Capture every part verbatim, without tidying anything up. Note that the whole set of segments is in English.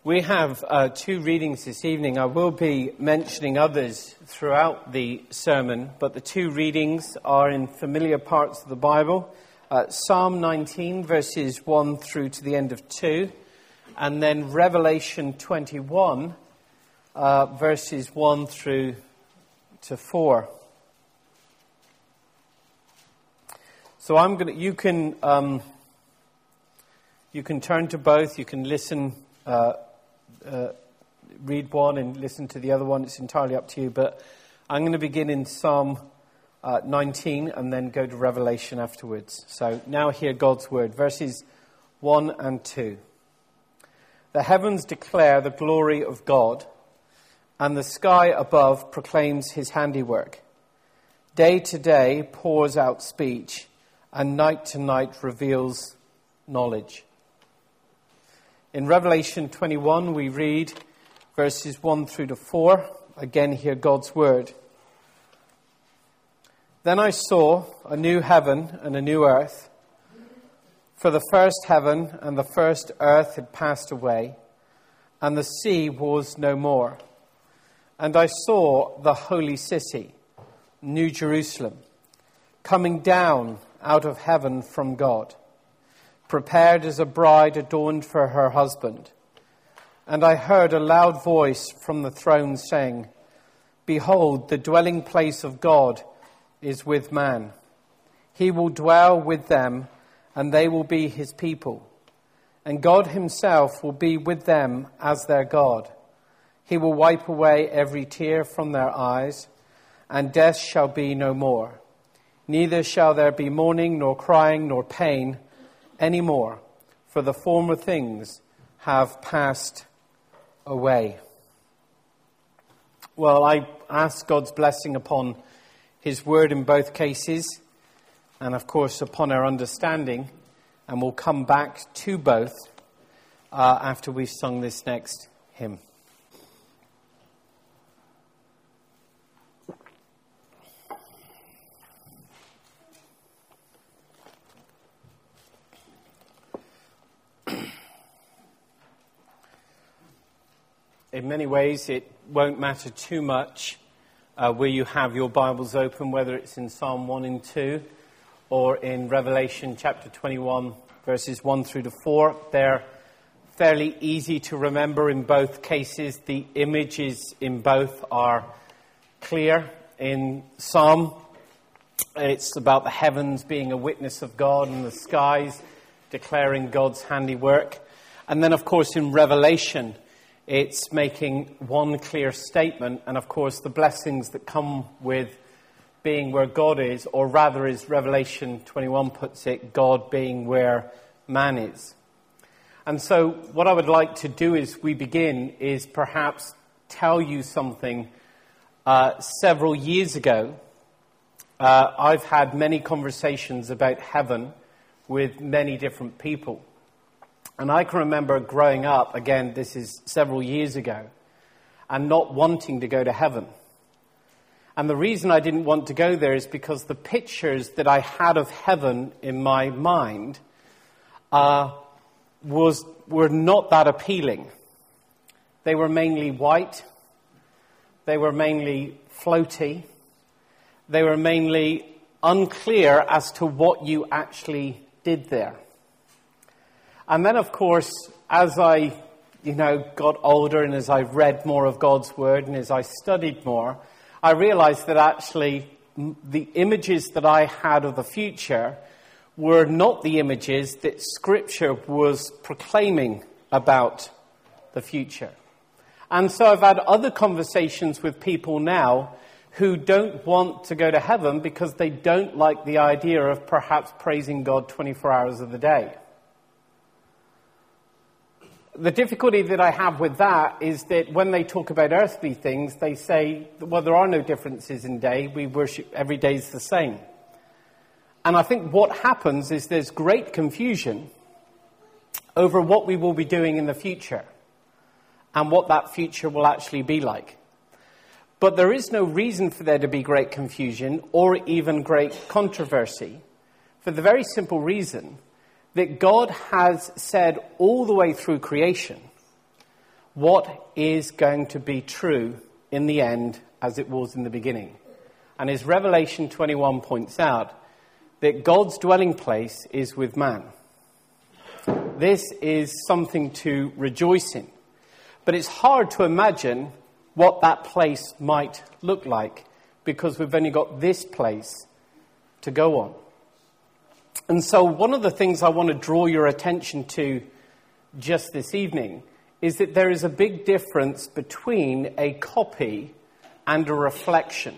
We have uh, two readings this evening. I will be mentioning others throughout the sermon, but the two readings are in familiar parts of the Bible. Uh, Psalm nineteen, verses one through to the end of two, and then Revelation twenty-one, uh, verses one through to four. So I'm going to, you can, um, you can turn to both, you can listen, uh, Uh, read one and listen to the other one. It's entirely up to you. But I'm going to begin in Psalm uh, nineteen and then go to Revelation afterwards. So now hear God's word. Verses one and two. The heavens declare the glory of God, and the sky above proclaims his handiwork. Day to day pours out speech, and night to night reveals knowledge. In Revelation twenty-one, we read verses one through to four. Again, hear God's word. Then I saw a new heaven and a new earth, for the first heaven and the first earth had passed away, and the sea was no more. And I saw the holy city, New Jerusalem, coming down out of heaven from God, prepared as a bride adorned for her husband. And I heard a loud voice from the throne saying, Behold, the dwelling place of God is with man. He will dwell with them, and they will be his people. And God himself will be with them as their God. He will wipe away every tear from their eyes, and death shall be no more. Neither shall there be mourning, nor crying, nor pain anymore, for the former things have passed away. Well, I ask God's blessing upon his word in both cases, and of course upon our understanding, and we'll come back to both uh, after we've sung this next hymn. In many ways, it won't matter too much uh, where you have your Bibles open, whether it's in Psalm one and two or in Revelation chapter twenty-one, verses one through to four. They're fairly easy to remember in both cases. The images in both are clear. In Psalm, it's about the heavens being a witness of God and the skies declaring God's handiwork. And then, of course, in Revelation, it's making one clear statement, and of course the blessings that come with being where God is, or rather as Revelation twenty-one puts it, God being where man is. And so what I would like to do as we begin is perhaps tell you something. Uh, several years ago, uh, I've had many conversations about heaven with many different people. And I can remember growing up, again, this is several years ago, and not wanting to go to heaven. And the reason I didn't want to go there is because the pictures that I had of heaven in my mind uh, was were not that appealing. They were mainly white. They were mainly floaty. They were mainly unclear as to what you actually did there. And then, of course, as I, you know, got older and as I read more of God's word and as I studied more, I realized that actually the images that I had of the future were not the images that Scripture was proclaiming about the future. And so I've had other conversations with people now who don't want to go to heaven because they don't like the idea of perhaps praising God twenty-four hours of the day. The difficulty that I have with that is that when they talk about earthly things, they say, well, there are no differences in day. We worship, every day is the same. And I think what happens is there's great confusion over what we will be doing in the future and what that future will actually be like. But there is no reason for there to be great confusion or even great controversy for the very simple reason that God has said all the way through creation what is going to be true in the end as it was in the beginning. And as Revelation twenty-one points out, that God's dwelling place is with man. This is something to rejoice in. But it's hard to imagine what that place might look like, because we've only got this place to go on. And so one of the things I want to draw your attention to just this evening is that there is a big difference between a copy and a reflection.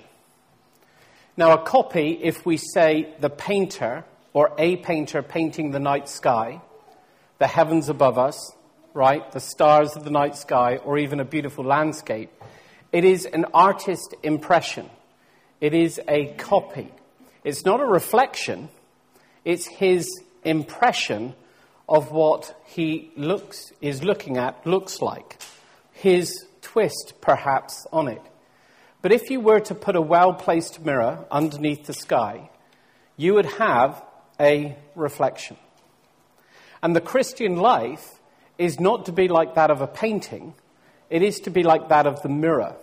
Now, a copy, if we say the painter or a painter painting the night sky, the heavens above us, right, the stars of the night sky, or even a beautiful landscape, it is an artist's impression. It is a copy. It's not a reflection. It's his impression of what he looks is looking at looks like. His twist, perhaps, on it. But if you were to put a well-placed mirror underneath the sky, you would have a reflection. And the Christian life is not to be like that of a painting. It is to be like that of the mirror.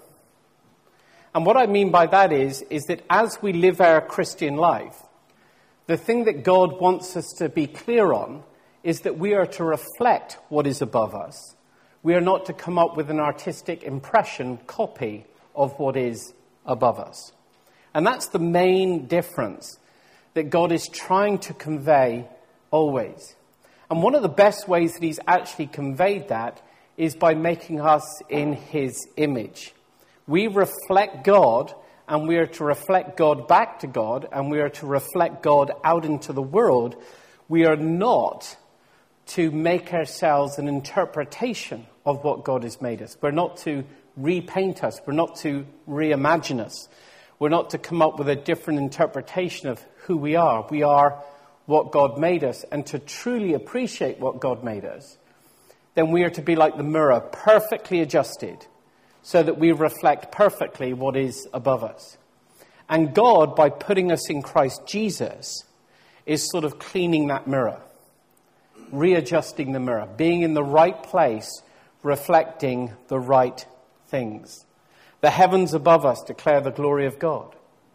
And what I mean by that is, is that as we live our Christian life, the thing that God wants us to be clear on is that we are to reflect what is above us. We are not to come up with an artistic impression, copy of what is above us. And that's the main difference that God is trying to convey always. And one of the best ways that he's actually conveyed that is by making us in his image. We reflect God, and we are to reflect God back to God, and we are to reflect God out into the world. We are not to make ourselves an interpretation of what God has made us. We're not to repaint us. We're not to reimagine us. We're not to come up with a different interpretation of who we are. We are what God made us. And to truly appreciate what God made us, then we are to be like the mirror, perfectly adjusted, so that we reflect perfectly what is above us. And God, by putting us in Christ Jesus, is sort of cleaning that mirror, readjusting the mirror, being in the right place, reflecting the right things. The heavens above us declare the glory of God.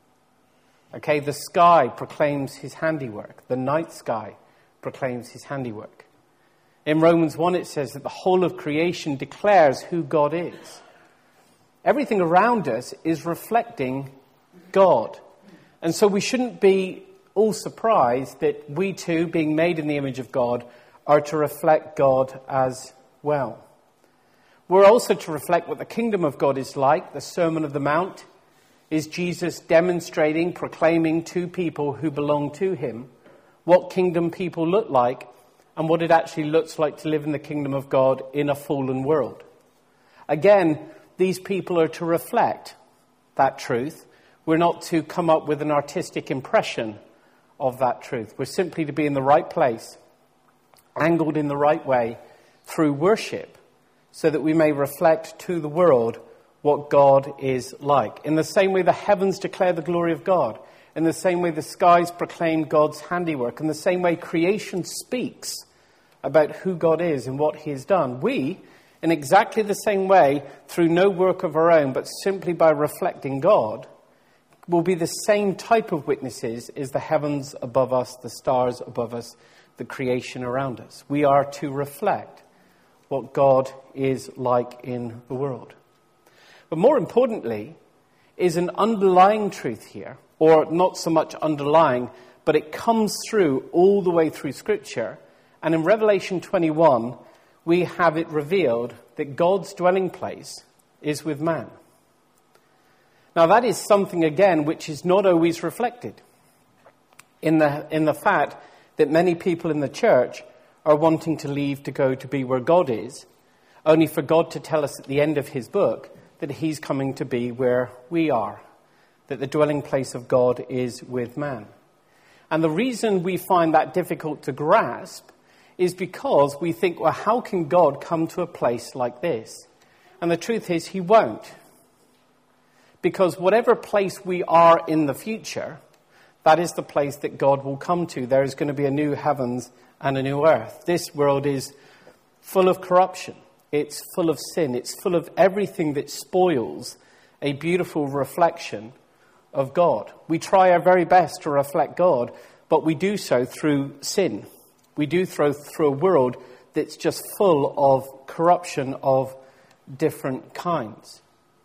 Okay, the sky proclaims his handiwork. The night sky proclaims his handiwork. In Romans one, it says that the whole of creation declares who God is. Everything around us is reflecting God. And so we shouldn't be all surprised that we too, being made in the image of God, are to reflect God as well. We're also to reflect what the kingdom of God is like. The Sermon on the Mount is Jesus demonstrating, proclaiming to people who belong to him what kingdom people look like and what it actually looks like to live in the kingdom of God in a fallen world. Again, these people are to reflect that truth. We're not to come up with an artistic impression of that truth. We're simply to be in the right place, angled in the right way through worship, so that we may reflect to the world what God is like. In the same way the heavens declare the glory of God, in the same way the skies proclaim God's handiwork, in the same way creation speaks about who God is and what he has done, we, in exactly the same way, through no work of our own, but simply by reflecting God, will be the same type of witnesses as the heavens above us, the stars above us, the creation around us. We are to reflect what God is like in the world. But more importantly, is an underlying truth here, or not so much underlying, but it comes through all the way through Scripture. And in Revelation twenty-one, we have it revealed that God's dwelling place is with man. Now that is something, again, which is not always reflected in the, in the fact that many people in the church are wanting to leave to go to be where God is, only for God to tell us at the end of his book that he's coming to be where we are, that the dwelling place of God is with man. And the reason we find that difficult to grasp is because we think, well, how can God come to a place like this? And the truth is, he won't. Because whatever place we are in the future, that is the place that God will come to. There is going to be a new heavens and a new earth. This world is full of corruption. It's full of sin. It's full of everything that spoils a beautiful reflection of God. We try our very best to reflect God, but we do so through sin. We do so through a world that's just full of corruption of different kinds.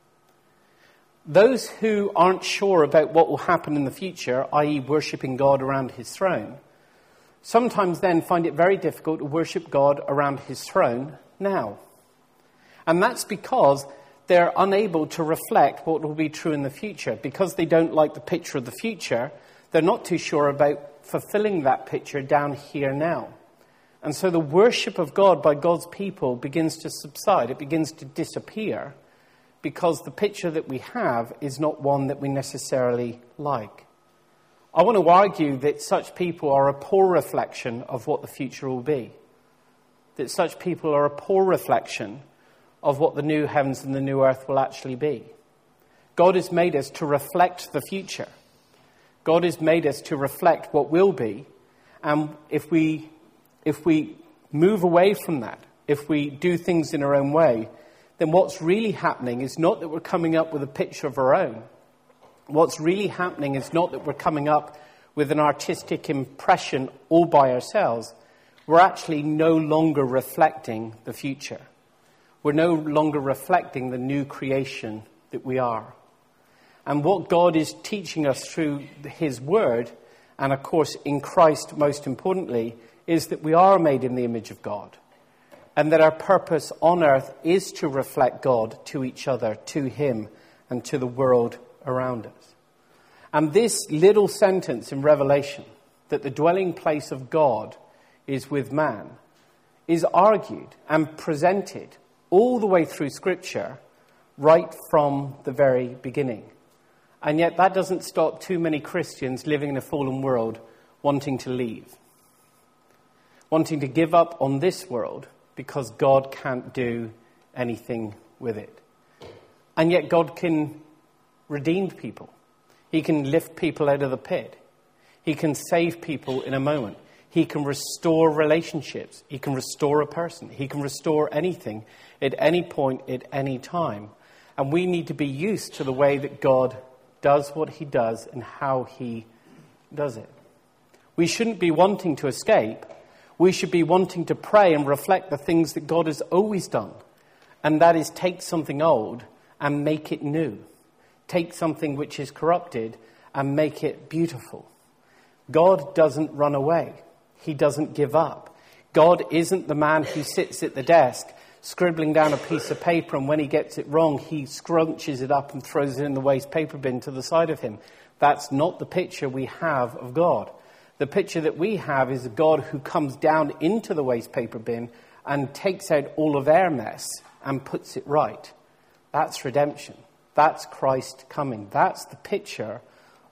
Those who aren't sure about what will happen in the future, that is worshipping God around his throne, sometimes then find it very difficult to worship God around his throne now. And that's because they're unable to reflect what will be true in the future. Because they don't like the picture of the future, they're not too sure about fulfilling that picture down here now. And so the worship of God by God's people begins to subside. It begins to disappear because the picture that we have is not one that we necessarily like. I want to argue that such people are a poor reflection of what the future will be. That such people are a poor reflection of what the new heavens and the new earth will actually be. God has made us to reflect the future. God has made us to reflect what will be. And if we, if we move away from that, if we do things in our own way, then what's really happening is not that we're coming up with a picture of our own. What's really happening is not that we're coming up with an artistic impression all by ourselves. We're actually no longer reflecting the future. We're no longer reflecting the new creation that we are. And what God is teaching us through his word, and of course in Christ most importantly, is that we are made in the image of God. And that our purpose on earth is to reflect God to each other, to him, and to the world around us. And this little sentence in Revelation, that the dwelling place of God is with man, is argued and presented all the way through Scripture, right from the very beginning. And yet that doesn't stop too many Christians living in a fallen world wanting to leave. Wanting to give up on this world because God can't do anything with it. And yet God can redeem people. He can lift people out of the pit. He can save people in a moment. He can restore relationships. He can restore a person. He can restore anything at any point, at any time. And we need to be used to the way that God does what he does and how he does it. We shouldn't be wanting to escape. We should be wanting to pray and reflect the things that God has always done. And that is take something old and make it new. Take something which is corrupted and make it beautiful. God doesn't run away. He doesn't give up. God isn't the man who sits at the desk scribbling down a piece of paper, and when he gets it wrong, he scrunches it up and throws it in the waste paper bin to the side of him. That's not the picture we have of God. The picture that we have is a God who comes down into the waste paper bin and takes out all of our mess and puts it right. That's redemption. That's Christ coming. That's the picture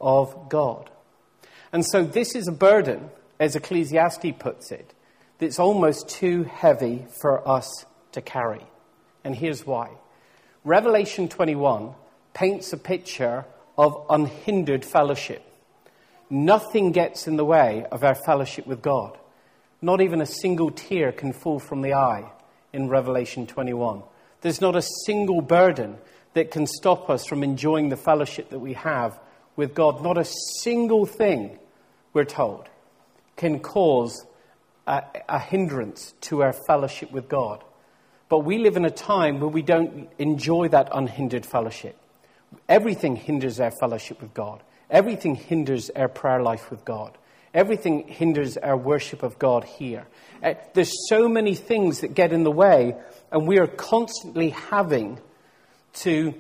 of God. And so this is a burden, as Ecclesiastes puts it, that's almost too heavy for us to carry. And here's why. Revelation twenty-one paints a picture of unhindered fellowship. Nothing gets in the way of our fellowship with God. Not even a single tear can fall from the eye in Revelation twenty-one. There's not a single burden that can stop us from enjoying the fellowship that we have with God. Not a single thing, we're told, can cause a, a hindrance to our fellowship with God. But we live in a time where we don't enjoy that unhindered fellowship. Everything hinders our fellowship with God. Everything hinders our prayer life with God. Everything hinders our worship of God here. Uh, there's so many things that get in the way, and we are constantly having to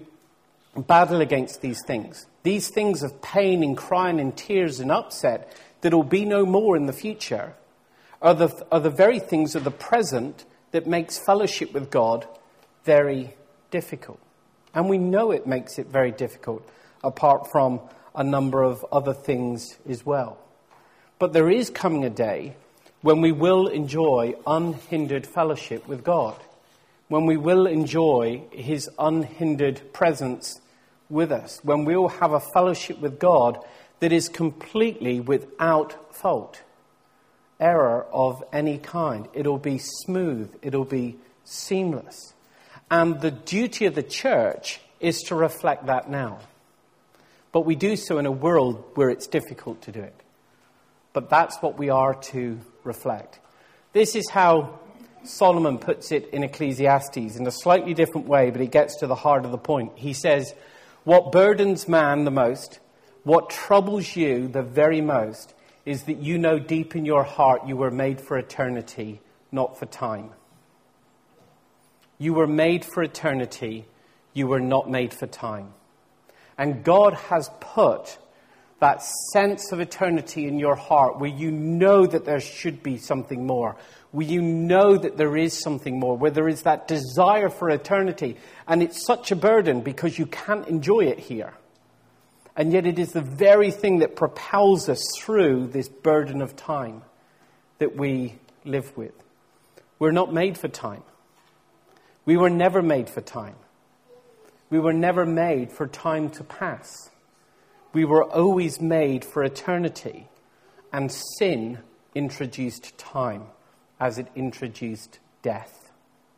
battle against these things. These things of pain and crying and tears and upset that will be no more in the future are the, are the very things of the present that makes fellowship with God very difficult. And we know it makes it very difficult, apart from a number of other things as well. But there is coming a day when we will enjoy unhindered fellowship with God, when we will enjoy his unhindered presence with us, when we will have a fellowship with God that is completely without fault, error of any kind. It'll be smooth, it'll be seamless. And the duty of the church is to reflect that now. But we do so in a world where it's difficult to do it. But that's what we are to reflect. This is how Solomon puts it in Ecclesiastes in a slightly different way, but it gets to the heart of the point. He says, what burdens man the most, what troubles you the very most, is that you know deep in your heart you were made for eternity, not for time. You were made for eternity, you were not made for time. And God has put that sense of eternity in your heart where you know that there should be something more, where you know that there is something more, where there is that desire for eternity. And it's such a burden because you can't enjoy it here. And yet it is the very thing that propels us through this burden of time that we live with. We're not made for time. We were never made for time. We were never made for time to pass. We were always made for eternity. And sin introduced time as it introduced death.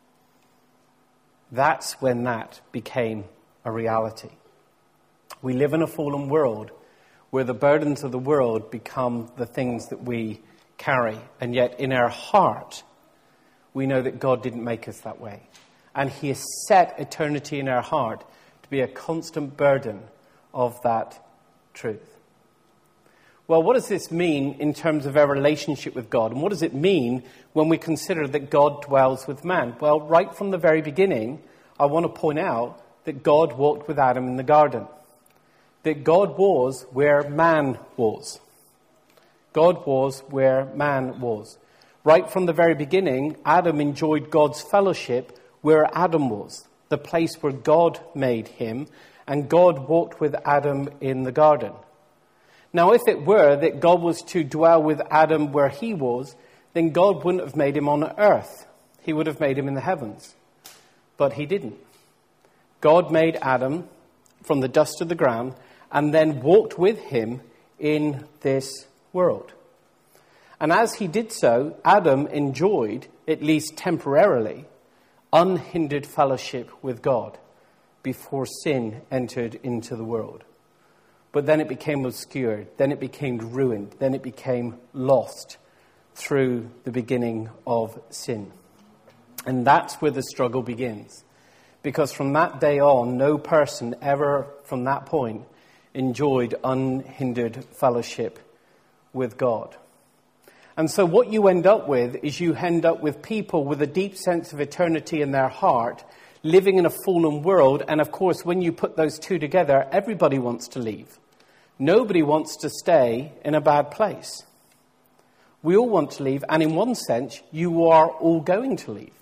That's when that became a reality. We live in a fallen world where the burdens of the world become the things that we carry. And yet in our heart, we know that God didn't make us that way. And he has set eternity in our heart to be a constant burden of that truth. Well, what does this mean in terms of our relationship with God? And what does it mean when we consider that God dwells with man? Well, right from the very beginning, I want to point out that God walked with Adam in the garden. That God was where man was. God was where man was. Right from the very beginning, Adam enjoyed God's fellowship where Adam was, the place where God made him, and God walked with Adam in the garden. Now, if it were that God was to dwell with Adam where he was, then God wouldn't have made him on earth. He would have made him in the heavens. But he didn't. God made Adam from the dust of the ground and then walked with him in this world. And as he did so, Adam enjoyed, at least temporarily, unhindered fellowship with God before sin entered into the world. But then it became obscured, then it became ruined, then it became lost through the beginning of sin. And that's where the struggle begins. Because from that day on, no person ever from that point enjoyed unhindered fellowship with God. And so what you end up with is you end up with people with a deep sense of eternity in their heart, living in a fallen world. And of course, when you put those two together, everybody wants to leave. Nobody wants to stay in a bad place. We all want to leave. And in one sense, you are all going to leave.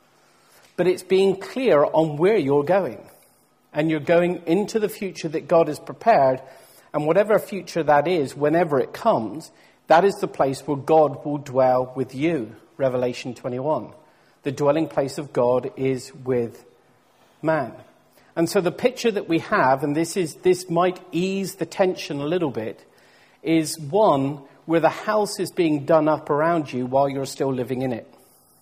But it's being clear on where you're going. And you're going into the future that God has prepared. And whatever future that is, whenever it comes, that is the place where God will dwell with you. Revelation twenty-one. The dwelling place of God is with man. And so the picture that we have, and this is this might ease the tension a little bit, is one where the house is being done up around you while you're still living in it.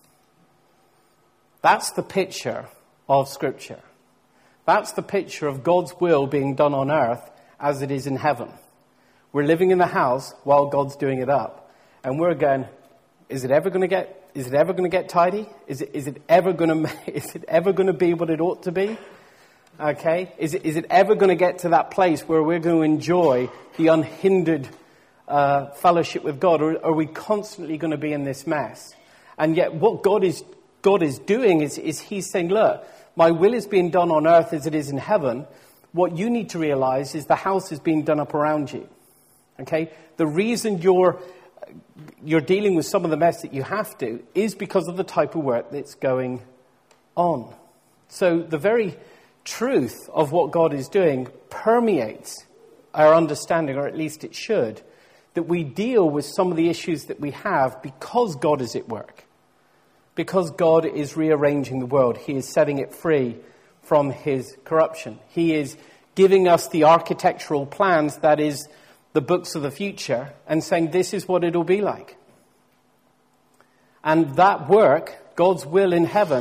That's the picture of Scripture. That's the picture of God's will being done on earth as it is in heaven. We're living in the house while God's doing it up. And we're going, is it ever going to get, is it ever going to get tidy? Is it, is it ever going to, is it ever going to be what it ought to be? Okay. Is it, is it ever going to get to that place where we're going to enjoy the unhindered uh, fellowship with God? Or are we constantly going to be in this mess? And yet what God is, God is doing is, is he's saying, look, my will is being done on earth as it is in heaven. What you need to realize is the house is being done up around you. Okay? The reason you're you're dealing with some of the mess that you have to is because of the type of work that's going on. So the very truth of what God is doing permeates our understanding, or at least it should, that we deal with some of the issues that we have because God is at work. Because God is rearranging the world. He is setting it free from his corruption. He is giving us the architectural plans, that is, the books of the future, and saying this is what it'll be like. And that work, God's will in heaven,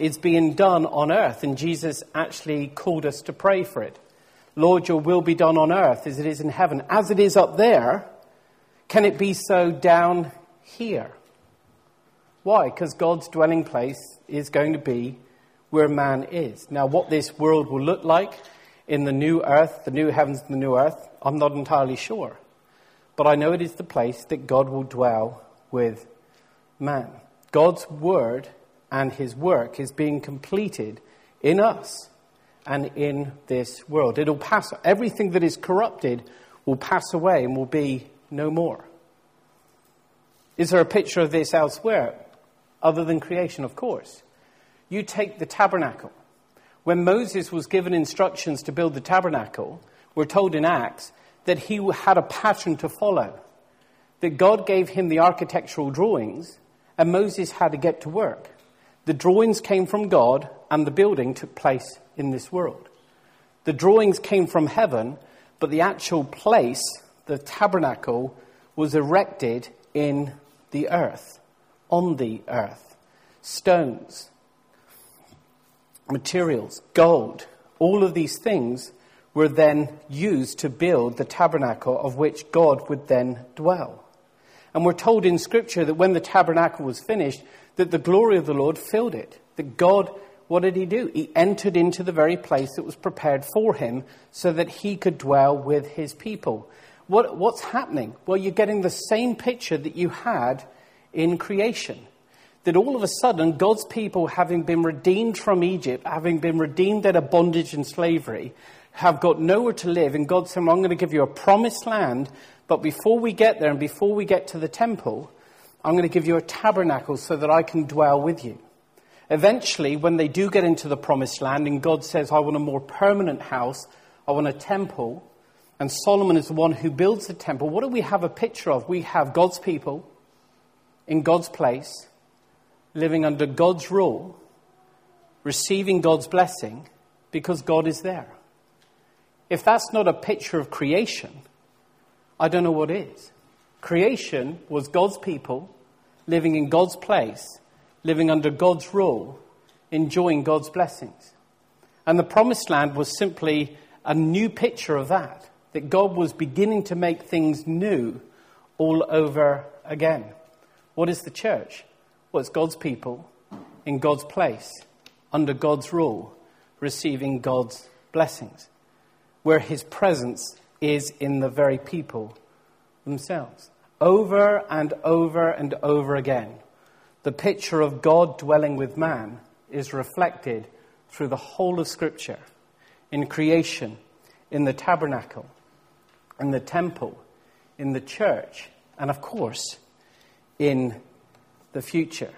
is being done on earth, and Jesus actually called us to pray for it. Lord, your will be done on earth as it is in heaven. As it is up there, can it be so down here? Why? Because God's dwelling place is going to be where man is. Now, what this world will look like in the new earth, the new heavens and the new earth, I'm not entirely sure. But I know it is the place that God will dwell with man. God's word and his work is being completed in us and in this world. It'll pass. Everything that is corrupted will pass away and will be no more. Is there a picture of this elsewhere other than creation? Of course. You take the tabernacle. When Moses was given instructions to build the tabernacle, we're told in Acts that he had a pattern to follow. That God gave him the architectural drawings and Moses had to get to work. The drawings came from God and the building took place in this world. The drawings came from heaven, but the actual place, the tabernacle, was erected in the earth, on the earth. Stones, materials, gold, all of these things were then used to build the tabernacle of which God would then dwell. And we're told in Scripture that when the tabernacle was finished, that the glory of the Lord filled it. That God, what did he do? He entered into the very place that was prepared for him so that he could dwell with his people. What, what's happening? Well, you're getting the same picture that you had in creation. That all of a sudden, God's people, having been redeemed from Egypt, having been redeemed out of bondage and slavery, have got nowhere to live. And God said, I'm going to give you a promised land. But before we get there and before we get to the temple, I'm going to give you a tabernacle so that I can dwell with you. Eventually, when they do get into the promised land and God says, I want a more permanent house, I want a temple, and Solomon is the one who builds the temple, what do we have a picture of? We have God's people in God's place, living under God's rule, receiving God's blessing because God is there. If that's not a picture of creation, I don't know what is. Creation was God's people living in God's place, living under God's rule, enjoying God's blessings. And the promised land was simply a new picture of that, that God was beginning to make things new all over again. What is the church? Well, it's God's people in God's place, under God's rule, receiving God's blessings, where his presence is in the very people themselves. Over and over and over again, the picture of God dwelling with man is reflected through the whole of Scripture, in creation, in the tabernacle, in the temple, in the church, and of course, in the future.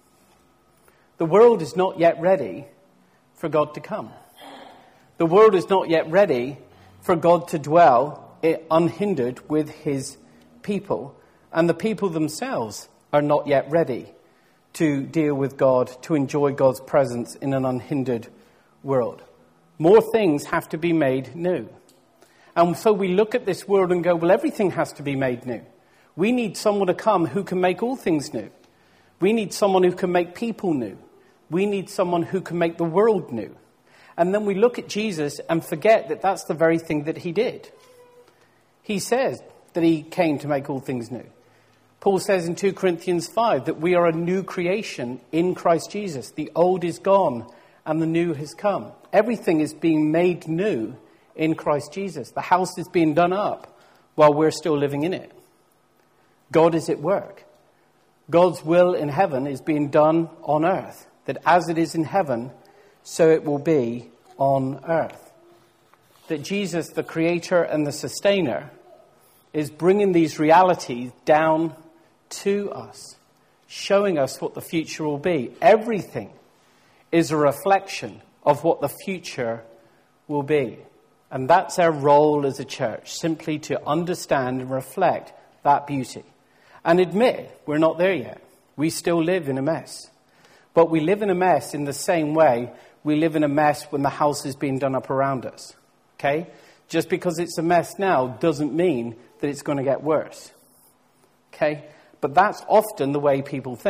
The world is not yet ready for God to come. The world is not yet ready for God to dwell unhindered with his people. And the people themselves are not yet ready to deal with God, to enjoy God's presence in an unhindered world. More things have to be made new. And so we look at this world and go, well, everything has to be made new. We need someone to come who can make all things new. We need someone who can make people new. We need someone who can make the world new. And then we look at Jesus and forget that that's the very thing that he did. He says that he came to make all things new. Paul says in two Corinthians five that we are a new creation in Christ Jesus. The old is gone and the new has come. Everything is being made new in Christ Jesus. The house is being done up while we're still living in it. God is at work. God's will in heaven is being done on earth. That as it is in heaven, so it will be on earth. That Jesus, the creator and the sustainer, is bringing these realities down to us, showing us what the future will be. Everything is a reflection of what the future will be. And that's our role as a church, simply to understand and reflect that beauty. And admit we're not there yet. We still live in a mess. But we live in a mess in the same way we live in a mess when the house is being done up around us. Okay? Just because it's a mess now doesn't mean that it's going to get worse. Okay? But that's often the way people think.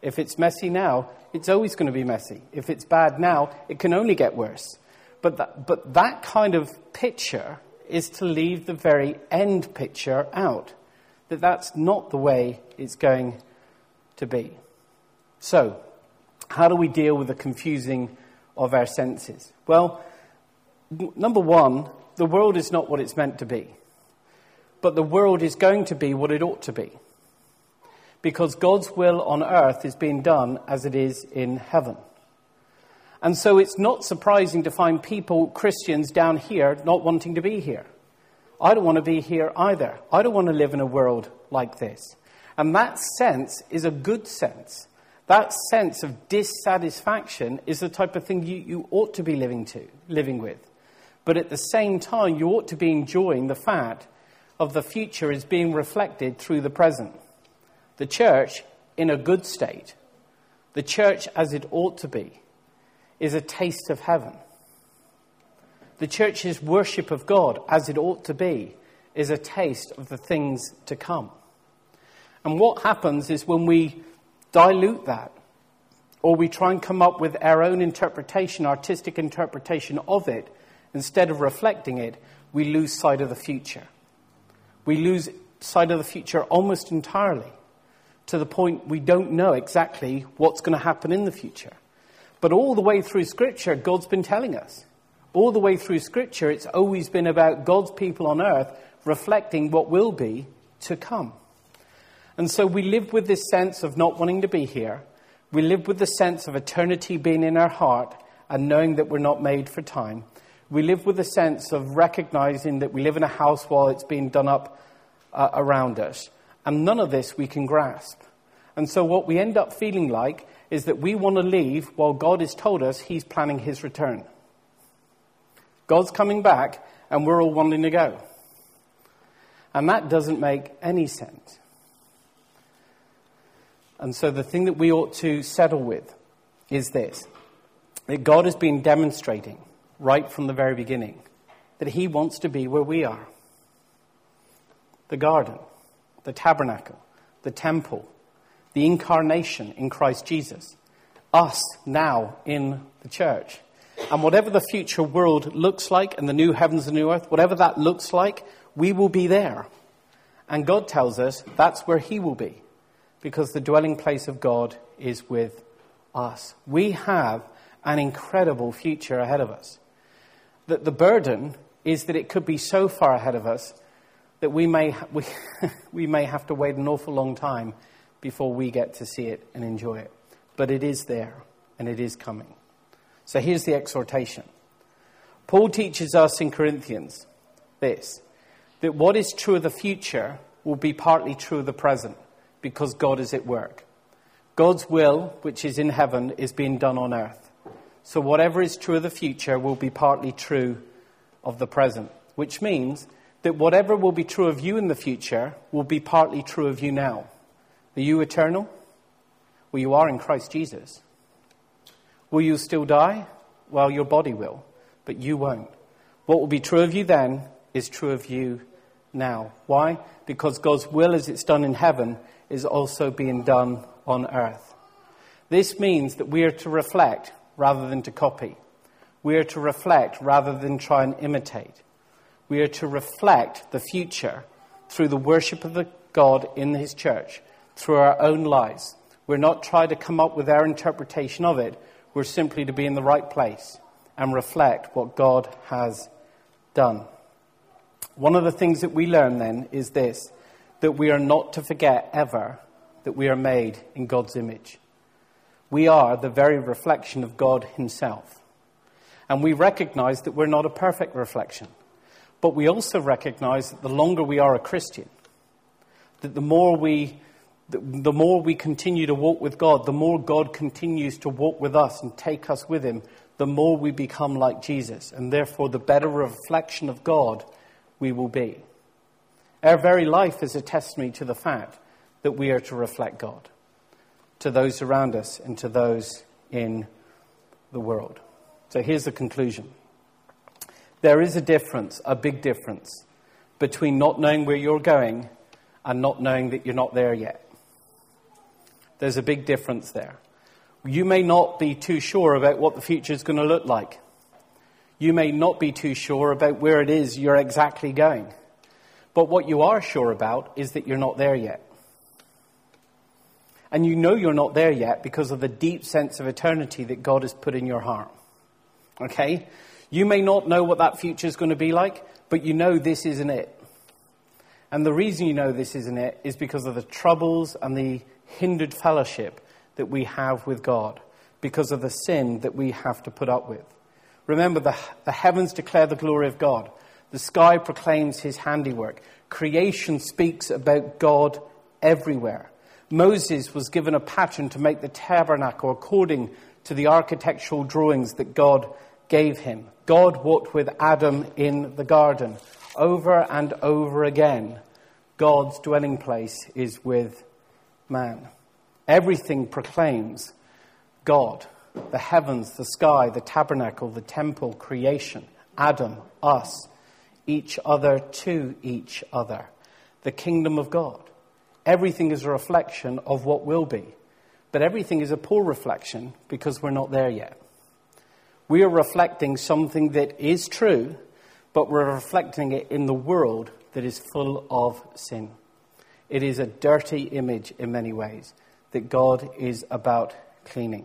If it's messy now, it's always going to be messy. If it's bad now, it can only get worse. But that, but that kind of picture is to leave the very end picture out. That that's not the way it's going to be. So, how do we deal with the confusing of our senses? Well, n- number one, the world is not what it's meant to be. But the world is going to be what it ought to be. Because God's will on earth is being done as it is in heaven. And so it's not surprising to find people, Christians down here, not wanting to be here. I don't want to be here either. I don't want to live in a world like this. And that sense is a good sense. That sense of dissatisfaction is the type of thing you, you ought to be living to, living with. But at the same time, you ought to be enjoying the fact of the future is being reflected through the present. The church in a good state, the church as it ought to be, is a taste of heaven. The church's worship of God as it ought to be is a taste of the things to come. And what happens is when we dilute that, or we try and come up with our own interpretation, artistic interpretation of it, instead of reflecting it, we lose sight of the future. We lose sight of the future almost entirely, to the point we don't know exactly what's going to happen in the future. But all the way through Scripture, God's been telling us. All the way through Scripture, it's always been about God's people on earth reflecting what will be to come. And so we live with this sense of not wanting to be here. We live with the sense of eternity being in our heart and knowing that we're not made for time. We live with the sense of recognizing that we live in a house while it's being done up uh, around us. And none of this we can grasp. And so what we end up feeling like is that we want to leave while God has told us he's planning his return. God's coming back and we're all wanting to go. And that doesn't make any sense. And so the thing that we ought to settle with is this. That God has been demonstrating right from the very beginning that he wants to be where we are. The garden, the tabernacle, the temple, the incarnation in Christ Jesus, us now in the church. And whatever the future world looks like, and the new heavens and new earth, whatever that looks like, we will be there. And God tells us that's where he will be, because the dwelling place of God is with us. We have an incredible future ahead of us. That the burden is that it could be so far ahead of us that we may we, we may have to wait an awful long time before we get to see it and enjoy it. But it is there, and it is coming. So here's the exhortation. Paul teaches us in Corinthians this, that what is true of the future will be partly true of the present, because God is at work. God's will, which is in heaven, is being done on earth. So whatever is true of the future will be partly true of the present, which means that whatever will be true of you in the future will be partly true of you now. Are you eternal? Well, you are in Christ Jesus. Will you still die? Well, your body will, but you won't. What will be true of you then is true of you now. Why? Because God's will as it's done in heaven is also being done on earth. This means that we are to reflect rather than to copy. We are to reflect rather than try and imitate. We are to reflect the future through the worship of the God in his church, through our own lives. We're not trying to come up with our interpretation of it. We're simply to be in the right place and reflect what God has done. One of the things that we learn then is this, that we are not to forget ever that we are made in God's image. We are the very reflection of God himself. And we recognize that we're not a perfect reflection. But we also recognize that the longer we are a Christian, that the more we the, the more we continue to walk with God, the more God continues to walk with us and take us with him, the more we become like Jesus. And therefore, the better reflection of God we will be. Our very life is a testimony to the fact that we are to reflect God to those around us and to those in the world. So here's the conclusion. There is a difference, a big difference, between not knowing where you're going and not knowing that you're not there yet. There's a big difference there. You may not be too sure about what the future is going to look like. You may not be too sure about where it is you're exactly going. But what you are sure about is that you're not there yet. And you know you're not there yet because of the deep sense of eternity that God has put in your heart. Okay? You may not know what that future is going to be like, but you know this isn't it. And the reason you know this isn't it is because of the troubles and the hindered fellowship that we have with God, because of the sin that we have to put up with. Remember, the, the heavens declare the glory of God. The sky proclaims his handiwork. Creation speaks about God everywhere. Moses was given a pattern to make the tabernacle according to the architectural drawings that God gave him. God walked with Adam in the garden. Over and over again, God's dwelling place is with man. Everything proclaims God. The heavens, the sky, the tabernacle, the temple, creation, Adam, us, each other to each other, the kingdom of God. Everything is a reflection of what will be. But everything is a poor reflection because we're not there yet. We are reflecting something that is true, but we're reflecting it in the world that is full of sin. It is a dirty image in many ways that God is about cleaning.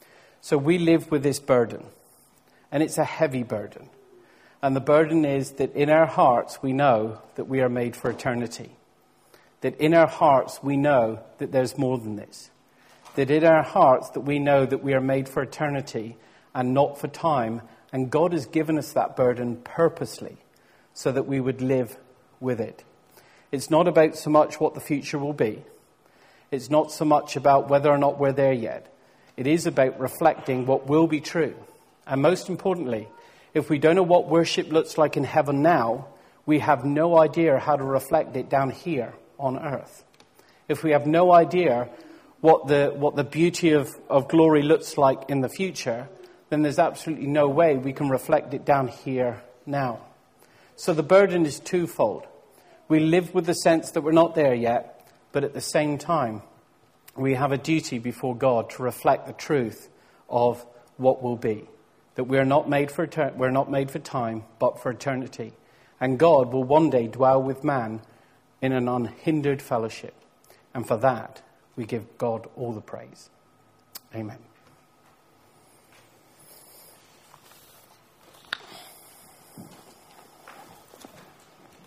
So we live with this burden, and it's a heavy burden. And the burden is that in our hearts we know that we are made for eternity. That in our hearts we know that there's more than this. That in our hearts that we know that we are made for eternity and not for time. And God has given us that burden purposely so that we would live with it. It's not about so much what the future will be. It's not so much about whether or not we're there yet. It is about reflecting what will be true. And most importantly, if we don't know what worship looks like in heaven now, we have no idea how to reflect it down here on earth. If we have no idea what the what the beauty of, of glory looks like in the future, then there's absolutely no way we can reflect it down here now. So the burden is twofold. We live with the sense that we're not there yet, but at the same time, we have a duty before God to reflect the truth of what will be. That we're not made for etern- we're not made for time, but for eternity. And God will one day dwell with man in an unhindered fellowship. And for that, we give God all the praise. Amen.